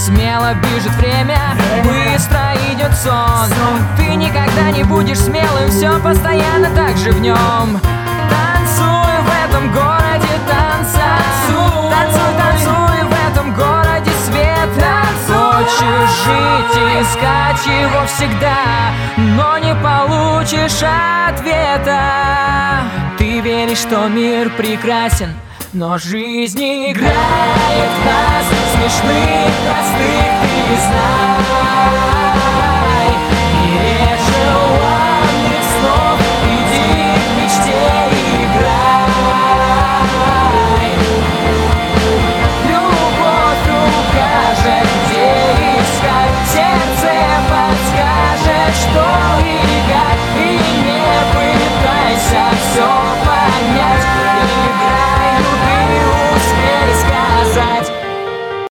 смело бежит время, быстро идет сон. Ты никогда не будешь смелым, все постоянно так же в нем. Танцуй в этом городе танца, танцуй, танцуй в этом городе света. Хочешь жить, искать его всегда, но не получишь ответа. Ты веришь, что мир прекрасен, но жизнь играет в нас смешных, простых, ты знай. И реже